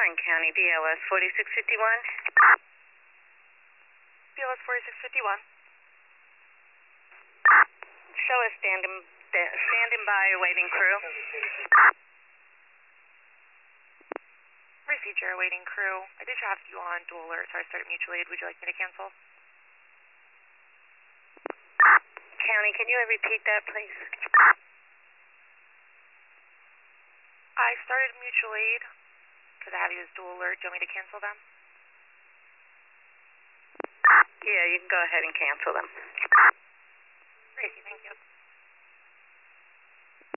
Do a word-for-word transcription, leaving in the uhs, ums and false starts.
Orange County, B L S forty-six fifty-one. B L S forty-six fifty-one. Show us standing, standing by awaiting crew. Received your awaiting crew. I did have you on dual alert, so I started mutual aid. Would you like me to cancel? County, can you repeat that, please? I started mutual aid because I have you as dual alert. Do you want me to cancel them? Yeah, you can go ahead and cancel them. Tracy, thank you.